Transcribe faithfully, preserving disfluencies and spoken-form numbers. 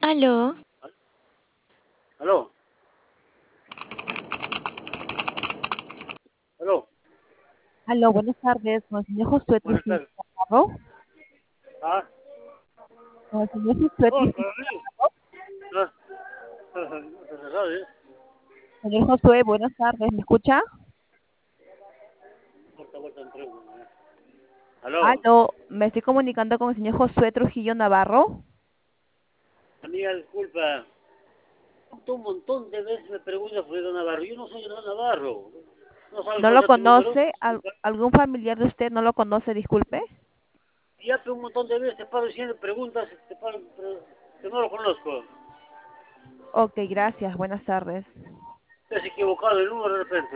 Aló. Aló. Aló. Aló, buenas tardes, con el señor Josué Buenas Trujillo tardes. Navarro. Ah. Con el señor Josué Oh, Trujillo coronel. Navarro. Ah. Ah, ¿sabes? Señor Josué, buenas tardes, ¿me escucha? Vuelta, vuelta, entre uno, eh. Aló. Aló, me estoy comunicando con el señor Josué Trujillo Navarro. Amiga, disculpa. Un montón de veces me preguntas por Don Navarro. Yo no soy Don Navarro. ¿No sabes ¿No cuál lo es tu número? conoce? ¿Al- ¿Algún familiar de usted no lo conoce? Disculpe. Y ya un montón de veces te paro diciendo preguntas, te paro, pero que no lo conozco. Ok, gracias, buenas tardes. Te has equivocado el número de repente.